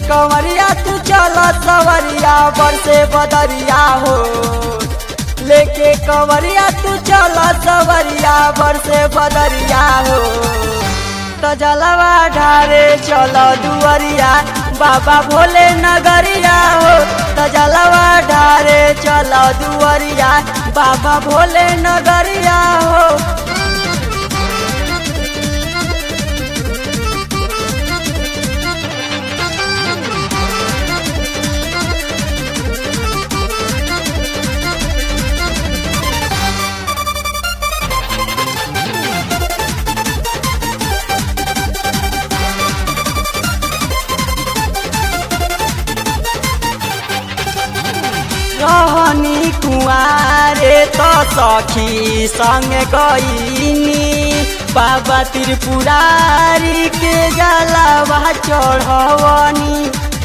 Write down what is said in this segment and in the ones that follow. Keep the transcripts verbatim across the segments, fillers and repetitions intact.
कंवरिया तू चल सवरिया बरसे बदरिया हो। लेके कंवरिया तू चल सवरिया बरसे बदरिया हो। तो जलवा ढारे चल दुअरिया बाबा भोले नगरिया हो। तो जलवा ढारे चल दुअरिया बाबा भोले नगरिया हो। रहनी कुआरे तो सखी संग गईनी बाबा त्रिपुरारी के जलवा चढ़वनी।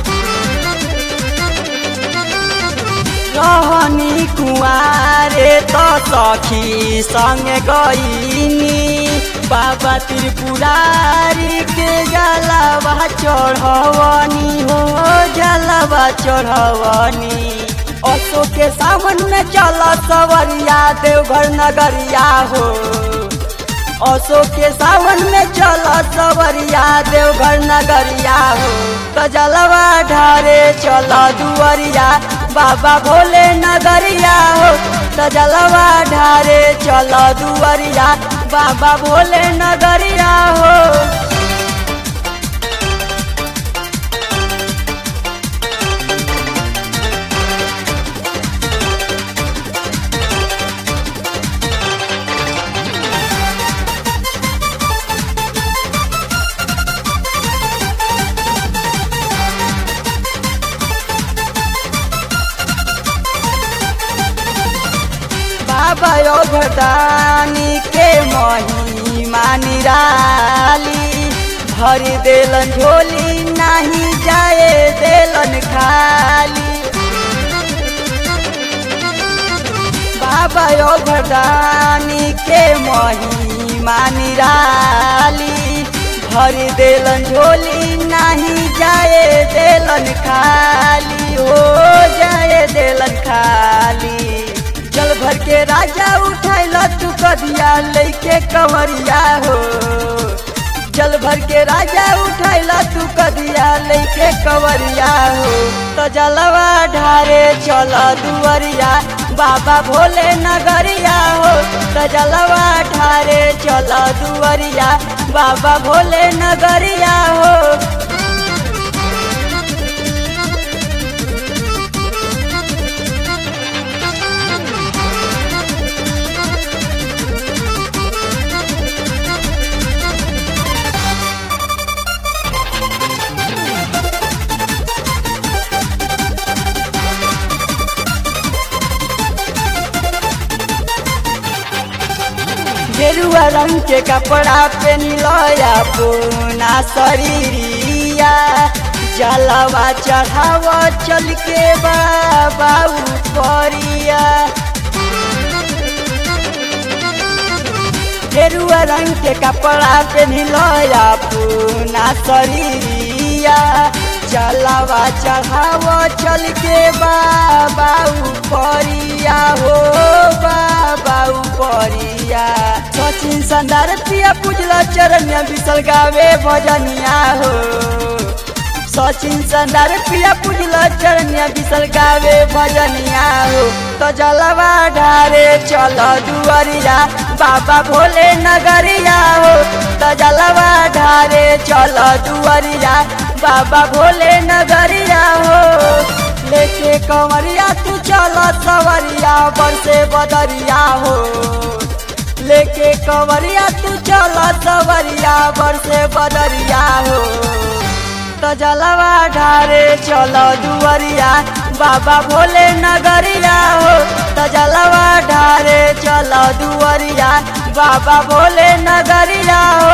रहनी कुआरे तो सखी संग गईनी बाबा त्रिपुरारी के जलवा चढ़वनी हो। जलवा चढ़वनी असो के सावन में चल सवरिया देवघर नगरिया हो। असो के सावन में चल सवरिया देवघर नगरिया हो। तो जलवा ढारे चल दुअरिया बाबा भोले नगरिया हो। तो जलवा ढारे चल दुअरिया बाबा भोले नगरिया हो। बाबा योगदानी के महिमा निराली भर देलन झोली नहीं जाए देलन खाली। बाबा योगदानी के महिमा निराली भर देलन झोली नहीं जाए देलन खाली हो। जाए देलन खाली जल भर के राजा उठाइल तू कदिया लेके कंवरिया हो। जल भर के राजा उठाइल तू कदिया लेके कंवरिया हो। तो जलवा ढारे चल दुअरिया बाबा भोले नगरिया हो। तो जलवा ढारे चल दुअरिया बाबा भोले नगरिया हो। गेरुआ रंग के कपड़ा पहनिलया पूना शरीरिया जलवा चढ़ाव चल के बाबा उपरिया। गेरुआ रंग के कपड़ा पहनिलया पूना शरीरिया जलवा चढ़ाव चल के बाबा उपरिया हो। बाबा उपरिया सचिन संदार पिया पूजला चरनिया बिसल गावे भजनिया हो। सचिन संदार पिया पूजला चरनिया बिसल गावे भजनिया हो। तो जलवा ढारे चल दुअरिया बाबा भोले नगरिया हो। तो जलवा ढारे चल दुअरिया बाबा भोले नगरिया हो। लेके कंवरिया तू चल सवरिया बरसे बदरिया हो। लेके कंवरिया तू चल सवरिया बरसे बदरिया हो। तो जलवा ढारे चल दुअरिया बाबा भोले नगरिया हो। तो जलवा ढारे चल दुअरिया बाबा भोले नगरिया हो।